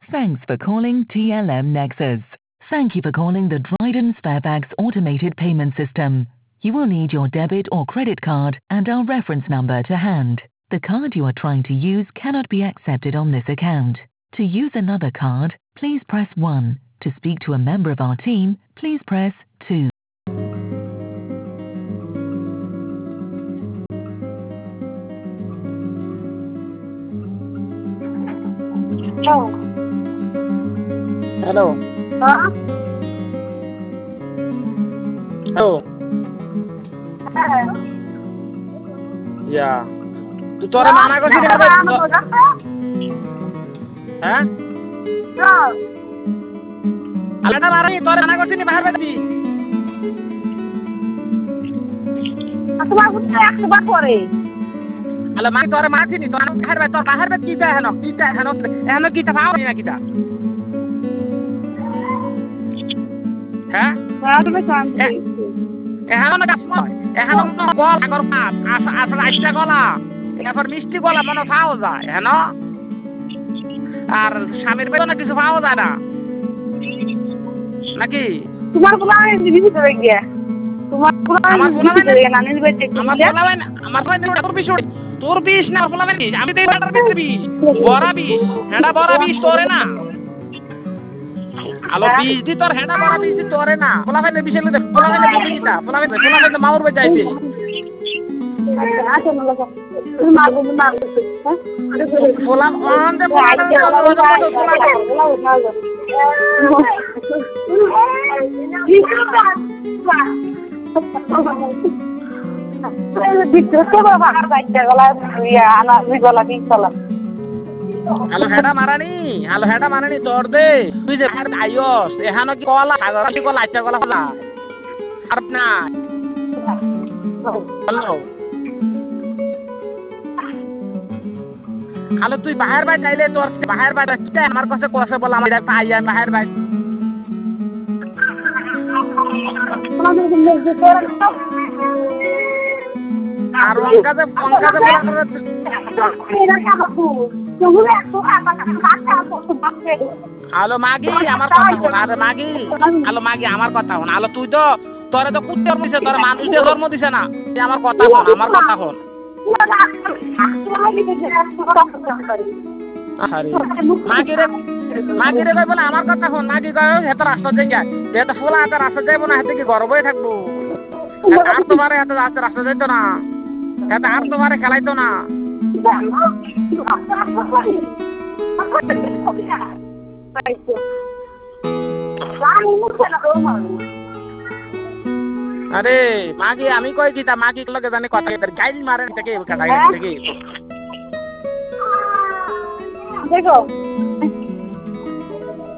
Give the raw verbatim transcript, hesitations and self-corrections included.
Thanks for calling T L M Nexus. Thank you for calling the Dryden Sparebags automated payment system. You will need your debit or credit card and our reference number to hand. The card you are trying to use cannot be accepted on this account. To use another card, please press one. To speak to a member of our team, please press two. Hello. Hello. Huh? Hello. Hey. Yeah. Tu তোরে মানা করছিস না বে? হ্যাঁ? হ্যাঁ। আলাদা মারানি তোরে মানা করছিস না বাহির বেটি? তোমার বুঝতে একবার করে। আলো মা তোরে মারছিনি তোর বাহির বে তোর বাহির বে কি চাই হেন? কি চাই হেন? হেন কি তা পাও না কিটা? হ্যাঁ? হ্যাঁ তুমি শান্তি। এখন না কাসময় এখন না গল আগর পাস আস আসলে আইটা গলা এরপর মিষ্টি গলা মনে পাওয়া যায় হেন আর স্বামীর বেতনে কিছু পাওয়া যায় না নাকি তোমার পোলা দিবি তো গিয়া তোমার পোলা আমার পোলা দিবি নানির বাড়ি দেখি আমার পোলা না আমার পোলা না তোর বিষ তোর বিষ না পোলা না আমি দেই বাটার ভিতরে বিষ বড়া বিষ হেডা বড়া বিষ তোরে না আলো বিষ দি তোর হেডা বড়া বিষ দি তোরে না পোলা না বিষ লইতে পোলা না বিষ দিতা পোলা না পোলা না মাউর বে যাইবে আচ্ছা মনে করো তুমি মারবো মারবো হ্যাঁ পোলা অন দে পোলা হ্যালো হেডা মারানি হ্যালো হেডা মারানি তোর দে তুই যে ভার আইয়স এহানো কি কলা সাগর কি কলা আচ্ছা কলা কলা আর না হ্যালো হ্যালো তুই বাহির বাই চাইলে তোর বাহির বাই রাখতে আমার কাছে কোসে বল আমি একটা আইয়া বাহির বাই আর অঙ্কাতে অঙ্কাতে হ্যালো মাগি আমার কথা শোন আরে মাগি হ্যালো মাগি আমার কথা শোন হ্যালো তুই তো তোরে তো কুত্তে জন্ম দিছে তোরে মানুষ দিয়ে জন্ম দিছে না তুই আমার কথা শোন আমার কথা শোন মাগি রে মাগি রে কই বলে আমার কথা শোন মাগি কয় হেত রাস্তা যাই যায় হেত ফুলা হাতে রাস্তা যাইবো না হেতে কি গরবই থাকবো আর তোমারে হাতে রাস্তা রাস্তা যাইতো না হেত আর তোমারে খেলাইতো না আরে মাগি আমি কই কি তা মাগি লগে জানি কথা কইতার গাইল মারেন থেকে কাটা থেকে দেখো